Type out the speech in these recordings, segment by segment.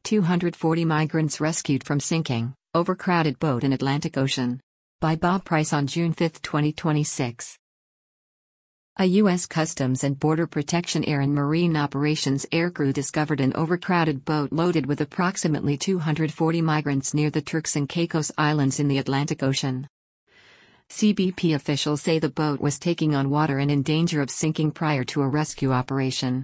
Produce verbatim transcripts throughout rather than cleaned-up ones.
two hundred forty migrants rescued from sinking, overcrowded boat in Atlantic Ocean. By Bob Price on June fifth, twenty twenty-six. A U S Customs and Border Protection Air and Marine Operations aircrew discovered an overcrowded boat loaded with approximately two hundred forty migrants near the Turks and Caicos Islands in the Atlantic Ocean. C B P officials say the boat was taking on water and in danger of sinking prior to a rescue operation.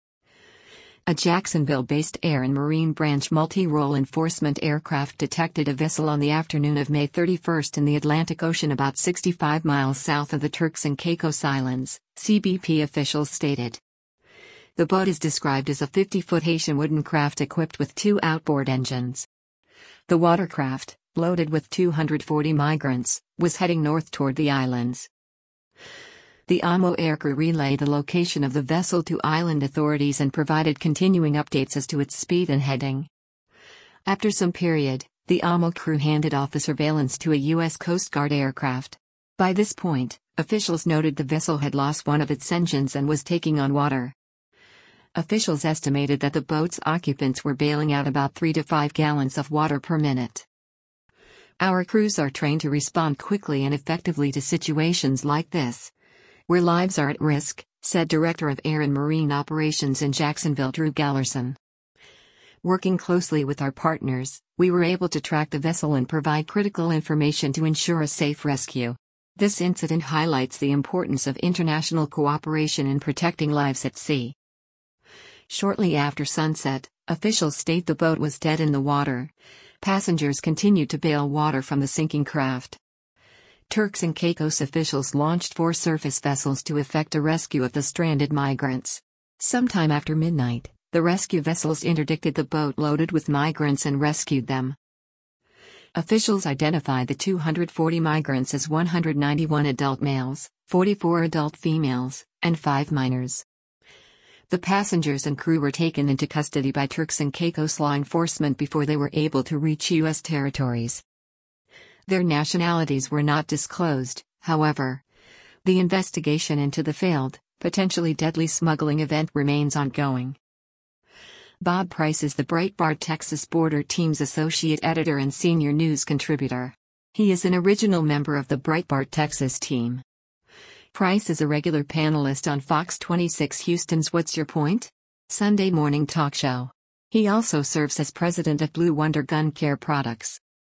A Jacksonville-based Air and Marine Branch multi-role enforcement aircraft detected a vessel on the afternoon of May thirty-first in the Atlantic Ocean about sixty-five miles south of the Turks and Caicos Islands, C B P officials stated. The boat is described as a fifty-foot Haitian wooden craft equipped with two outboard engines. The watercraft, loaded with two hundred forty migrants, was heading north toward the islands. The A M O aircrew relayed the location of the vessel to island authorities and provided continuing updates as to its speed and heading. After some period, the A M O crew handed off the surveillance to a U S Coast Guard aircraft. By this point, officials noted the vessel had lost one of its engines and was taking on water. Officials estimated that the boat's occupants were bailing out about three to five gallons of water per minute. Our crews are trained to respond quickly and effectively to situations like this, where lives are at risk, said Director of Air and Marine Operations in Jacksonville Drew Gallerson. Working closely with our partners, we were able to track the vessel and provide critical information to ensure a safe rescue. This incident highlights the importance of international cooperation in protecting lives at sea. Shortly after sunset, officials state the boat was dead in the water. Passengers continued to bail water from the sinking craft. Turks and Caicos officials launched four surface vessels to effect a rescue of the stranded migrants. Sometime after midnight, the rescue vessels interdicted the boat loaded with migrants and rescued them. Officials identified the two hundred forty migrants as one hundred ninety-one adult males, forty-four adult females, and five minors. The passengers and crew were taken into custody by Turks and Caicos law enforcement before they were able to reach U S territories. Their nationalities were not disclosed, however. The investigation into the failed, potentially deadly smuggling event remains ongoing. Bob Price is the Breitbart Texas Border Team's associate editor and senior news contributor. He is an original member of the Breitbart Texas team. Price is a regular panelist on Fox twenty-six Houston's What's Your Point? Sunday morning talk show. He also serves as president of Blue Wonder Gun Care Products.